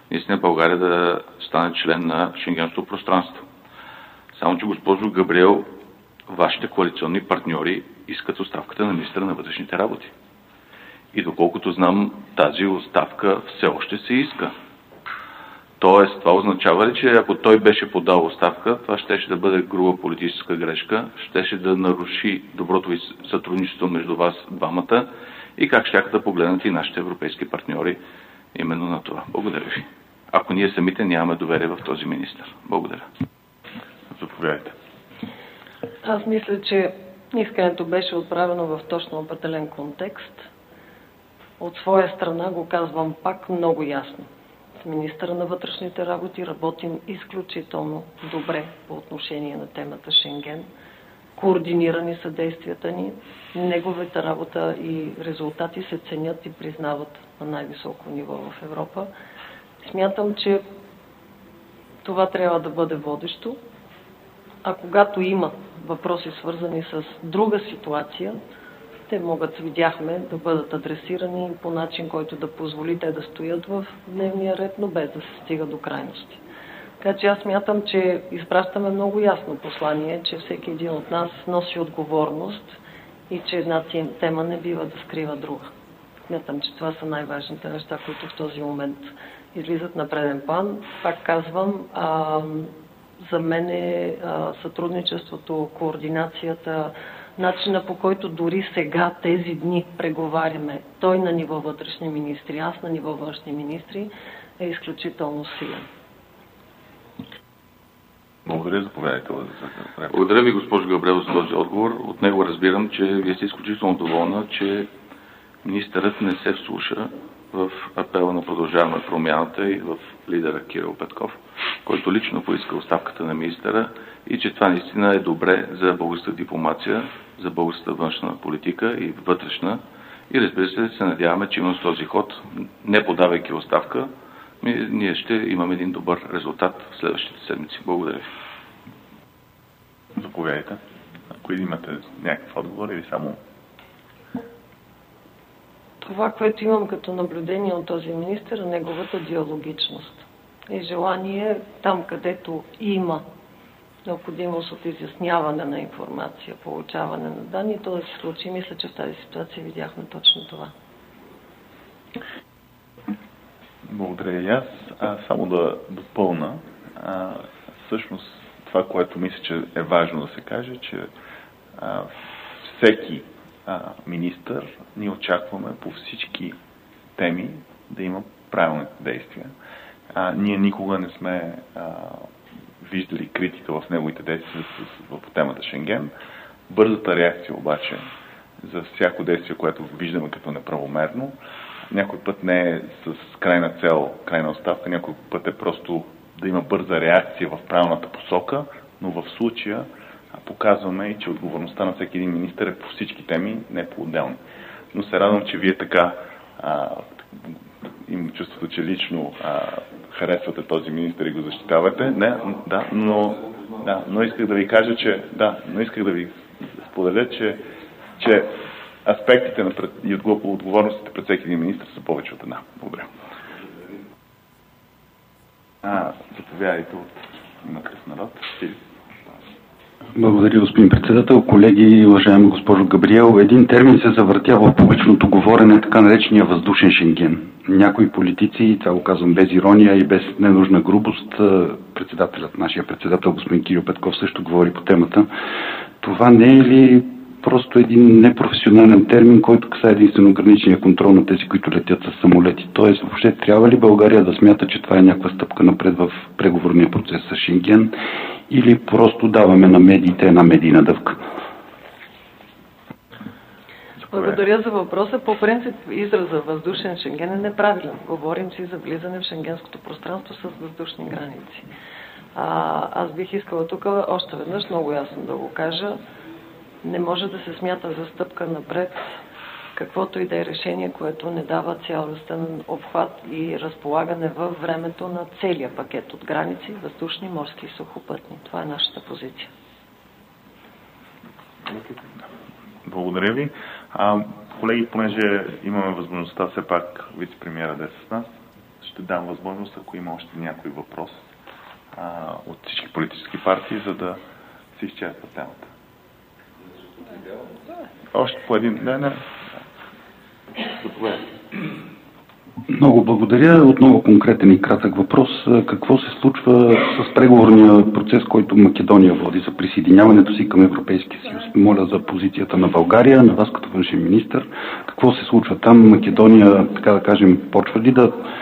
наистина България да стане член на Шенгенското пространство. Само че, госпожо Габриел, вашите коалиционни партньори искат оставката на министъра на вътрешните работи. И доколкото знам, тази оставка все още се иска. Тоест, това означава ли, че ако той беше подал оставка, това щеше да бъде груба политическа грешка, щеше да наруши доброто сътрудничество между вас двамата и как щяха да погледнат и нашите европейски партньори именно на това. Благодаря ви. Ако ние самите нямаме доверие в този министър. Благодаря. Заповядайте. Аз мисля, че искането беше отправено в точно определен контекст. От своя страна го казвам пак много ясно. С министъра на вътрешните работи работим изключително добре по отношение на темата Шенген. Координирани са действията ни. Неговата работа и резултати се ценят и признават на най-високо ниво в Европа. Смятам, че това трябва да бъде водещо. А когато има въпроси свързани с друга ситуация, те могат, видяхме, да бъдат адресирани по начин, който да позволи те да стоят в дневния ред, но без да се стига до крайности. Така че аз смятам, че изпращаме много ясно послание, че всеки един от нас носи отговорност и че една тема не бива да скрива друга. Смятам, че това са най-важните неща, които в този момент излизат на преден план. Пак казвам, за мен е сътрудничеството, координацията, начина по който дори сега, тези дни преговаряме, той на ниво вътрешни министри, аз на ниво външни министри, е изключително силен. Благодаря, заповядайте. Благодаря ви, госпожо Габриел, за този отговор. От него разбирам, че вие сте изключително доволна, че министърът не се вслуша в апела на Продължаваме промяната и в лидера Кирил Петков, който лично поиска оставката на министъра и че това наистина е добре за българската дипломация, за българската външна политика и вътрешна. И разбира се надяваме, че именно с този ход, не подавайки оставка, ние ще имаме един добър резултат в следващите седмици. Благодаря ви. Заповядайте. Ако имате някакъв отговор или само... Това, което имам като наблюдение от този министър, е неговата диалогичност и желание там, където има необходимост от изясняване на информация, получаване на данни, то да се случи. Мисля, че в тази ситуация видяхме точно това. Благодаря и аз. Само да допълна. Всъщност това, което мисля, че е важно да се каже, че всеки министър ние очакваме по всички теми да има правилните действия. Ние никога не сме виждали критика в неговите действия по темата Шенген. Бързата реакция обаче за всяко действие, което виждаме като неправомерно, някой път не е с крайна цел, крайна оставка, някой път е просто да има бърза реакция в правилната посока, но в случая показваме и, че отговорността на всеки един министър е по всички теми, не по-отделни. Но се радвам, че вие така имам чувството, че лично харесвате този министър и го защитавате. Не, но исках да ви кажа, че но исках да ви споделя, че аспектите и отговорностите пред всеки един министър са повече от една. Благодаря. Заповядайте от „Има такъв народ“. Благодаря, господин председател. Колеги, уважаема госпожо Габриел, един термин се завъртя в публичното говорене, така наречения въздушен Шенген. Някои политици, това го казвам без ирония и без ненужна грубост, нашия председател господин Кирил Петков също говори по темата. Това не е ли просто един непрофесионален термин, който касае единствено граничния контрол на тези, които летят с самолети? Тоест, въобще трябва ли България да смята, че това е някаква стъпка напред в преговорния процес с Шенген, или просто даваме на медиите една медийна дъвка? Благодаря за въпроса. По принцип израза въздушен Шенген е неправилен. Говорим си за влизане в шенгенското пространство с въздушни граници. Аз бих искала тук още веднъж много ясно да го кажа. Не може да се смята за стъпка напред каквото и да е решение, което не дава цялостен обхват и разполагане във времето на целия пакет от граници, въздушни, морски и сухопътни. Това е нашата позиция. Благодаря ви. Колеги, понеже имаме възможността все пак вице-премиера да е с нас, ще дам възможност, ако има още някой въпрос от всички политически партии, за да се изчерпва темата. Още по един. Не. Заповядайте. Много благодаря. Отново конкретен и кратък въпрос. Какво се случва с преговорния процес, който Македония води за присъединяването си към Европейския съюз? Моля за позицията на България, на вас като външен министър. Какво се случва там? Македония, така да кажем, почва ли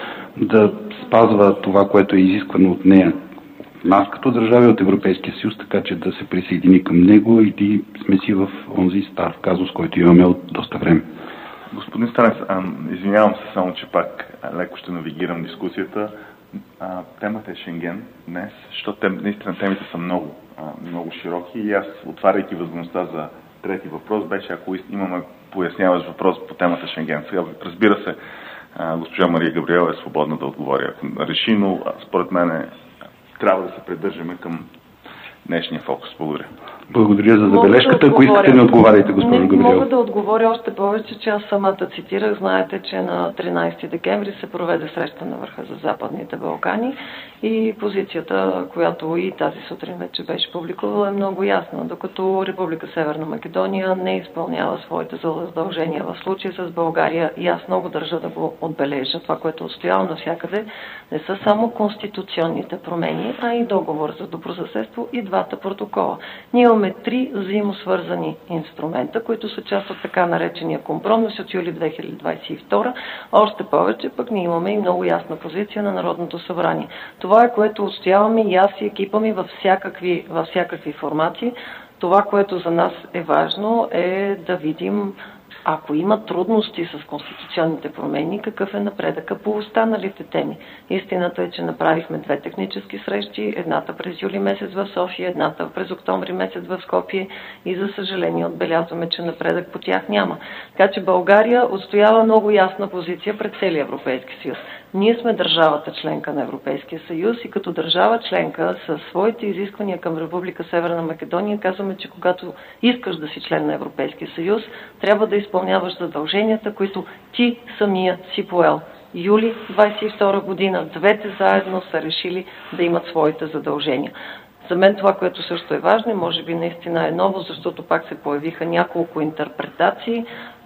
да спазва това, което е изисквано от нея, нас като държави от Европейския съюз, така че да се присъедини към него, или сме си в онзи стар казус, който имаме от доста време? Господин Станев, извинявам се само, че пак леко ще навигирам дискусията. Темата е Шенген днес, защото наистина темите са много широки и аз, отваряйки възможността за трети въпрос, беше ако имаме поясняващ въпрос по темата Шенген. Сега, разбира се, госпожа Мария Габриел е свободна да отговори, ако реши, но според мен трябва да се придържаме към днешния фокус. Благодаря. Благодаря за забележката. Ако искате, не отговаряйте, госпожо Габриел. Мога да отговоря още повече, че аз самата цитирах. Знаете, че на 13 декември се проведе среща на върха за Западните Балкани и позицията, която и тази сутрин вече беше публикувала, е много ясна. Докато Република Северна Македония не изпълнява своите задължения в случая с България, и аз много държа да го отбележа, това, което отстоявам навсякъде, не са само конституционните промени, а и договор за добросъседство и двата протокола. Ние имаме 3 взаимосвързани инструмента, които са част от така наречения компромис от юли 2022. Още повече пък ние имаме и много ясна позиция на Народното събрание. Това е, което отстояваме и аз и екипа ми във всякакви формати. Това, което за нас е важно, е да видим, ако има трудности с конституционните промени, какъв е напредъка по останалите теми. Истината е, че направихме 2 технически срещи, едната през юли месец в София, едната през октомври месец в Скопие и за съжаление отбелязваме, че напредък по тях няма. Така че България отстоява много ясна позиция пред целия Европейски съюз. Ние сме държавата членка на Европейския съюз и като държава членка със своите изисквания към Република Северна Македония казваме, че когато искаш да си член на Европейския съюз, трябва да изпълняваш задълженията, които ти самия си поел. Юли 22 година двете заедно са решили да имат своите задължения. За мен това, което също е важно, може би наистина е ново, защото пак се появиха няколко интерпретации.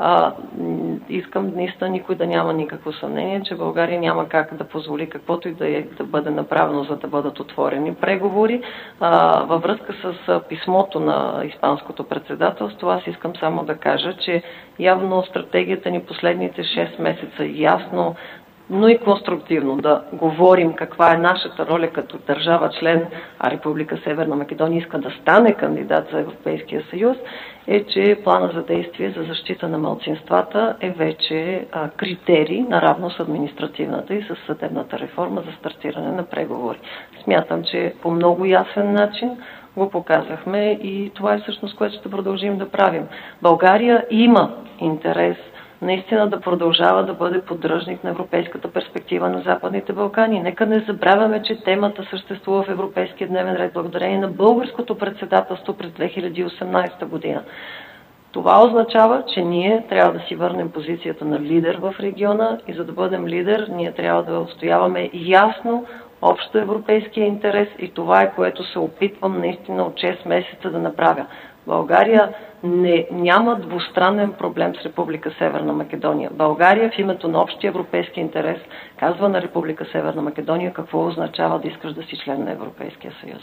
Искам наистина никой да няма никакво съмнение, че България няма как да позволи каквото и да бъде направено, за да бъдат отворени преговори. Във връзка с писмото на Испанското председателство, аз искам само да кажа, че явно стратегията ни последните 6 месеца ясно, но и конструктивно да говорим каква е нашата роля като държава член, а Република Северна Македония иска да стане кандидат за Европейския съюз, е, че плана за действие за защита на малцинствата е вече критерий наравно с административната и с съдебната реформа за стартиране на преговори. Смятам, че по много ясен начин го показахме и това е всъщност, което ще продължим да правим. България има интерес наистина да продължава да бъде поддръжник на европейската перспектива на Западните Балкани. Нека не забравяме, че темата съществува в европейския дневен ред благодарение на българското председателство през 2018 година. Това означава, че ние трябва да си върнем позицията на лидер в региона и за да бъдем лидер, ние трябва да отстояваме ясно общо европейския интерес и това е, което се опитвам наистина от 6 месеца да направя. България няма двустранен проблем с Република Северна Македония. България в името на общия европейски интерес казва на Република Северна Македония какво означава да искаш да си член на Европейския съюз.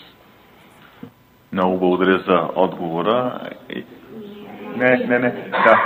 Много благодаря за отговора. Не. Да.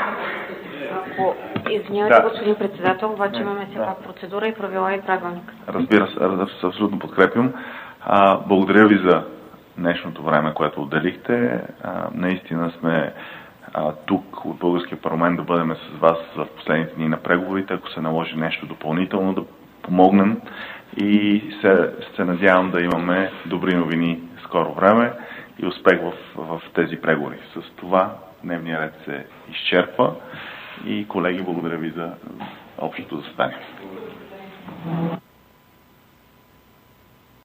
Извинявайте, господин председател, обаче имаме все пак процедура и правила и правилник. Разбира се, абсолютно подкрепям. Благодаря ви за днешното време, което отделихте. Наистина сме тук от Българския парламент да бъдем с вас в последните дни на преговорите, ако се наложи нещо допълнително да помогнем и се надявам да имаме добри новини скоро време и успех в тези преговори. С това дневният ред се изчерпва и колеги, благодаря ви за общото заседание.